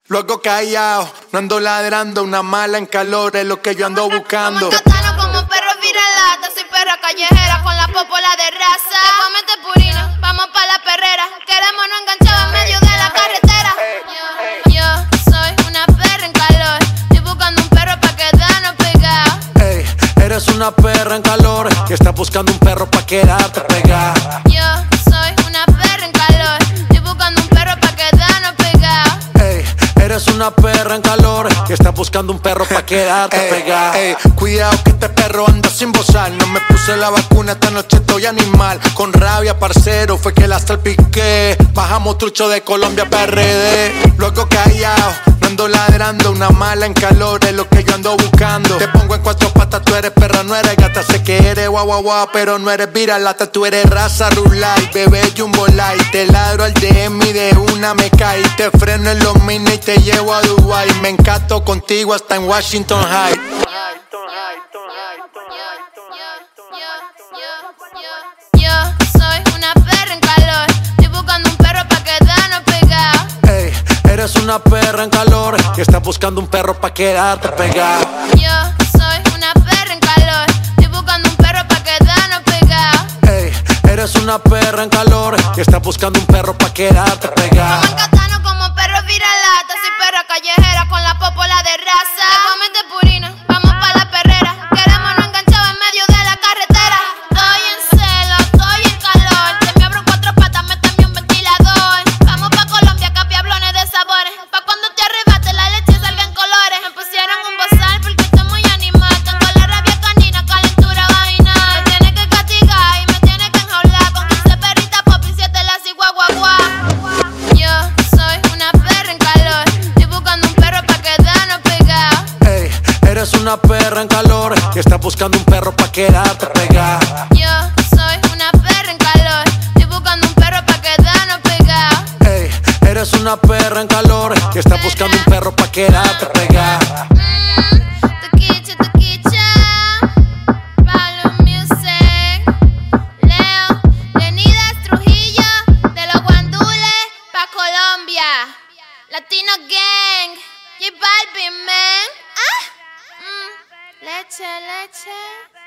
Luego callado, no ando ladrando, una mala en calor es lo que yo ando buscando. Como katana, como perro viralata, soy perra callejera con la popola de raza. Te voy a meter purina, vamos pa' la perrera, queremos no enganchado en medio de la carretera. Yo soy una perra en calor, estoy buscando un perro pa' quedarnos pegados. Ey, eres una perra en calor y estás buscando un perro pa' quedarte pegada. Yo soy una perra en calor, estoy buscando un perro pa' quedarnos pegados. Ey, eres una perra en calor y estás buscando un perro pa' quedarte pegada. Ey, cuidado que este perro anda sin bozar. No me puse la vacuna, esta noche estoy animal. Con rabia, parcero, fue que la salpiqué. Bajamos trucho de Colombia pa' RD. Luego callado, no ando ladrando, una mala en calor es lo que yo ando buscando. Te pongo en cuatro patas, tú eres perra, no eres gata. Sé que eres guau guau guau, pero no eres viralata. Tú eres raza rulay, bebé jumbo light. Te ladro al DM y de una me caí. Te freno en los mini y te llevo a Dubai. Me encanto contigo hasta en Washington High. Yo soy una perra en calor, estoy buscando un perro pa' quedarnos pegados. Ey, eres una perra en calor y estás buscando un perro pa' quedarte pegada. Yo soy una perra en calor, estoy buscando un perro pa' quedarnos pegados. Ey, eres una perra en calor y estás buscando un perro pa' quedarte pegada. Como katana, como perro viralata, soy perra callejera con la popola de raza. Te voy a meter purina, vamos pa' la perrera, queremos no enganchado en medio de la carretera. Estoy en celo, estoy en calor, se me abro cuatro patas, méteme un ventilador. Vamos pa' Colombia, capiablones de sabores, pa' cuando te arrebate la leche salga en colores. Me pusieron un bozal porque estoy muy animal, tengo la rabia canina, calentura vaginal. Me tiene que castigar y me tiene que enjaular con 15 perritas pop y 7 las guagua. Yo soy una perra en calor, estoy buscando un perro pa' quedarnos pegados. Ey, eres una perra en calor y estás buscando un perro pa' quedarte pegada. Yo soy una perra en calor, estoy buscando un perro pa' quedarnos pegados. Ey, eres una perra en calor y estás buscando un perro pa' quedarte pegada. Toquicha, Pablo Music, Leo, Leonidas Trujillo, de los guandules pa' Colombia, Latino Gang, J Balvin, man. Leche.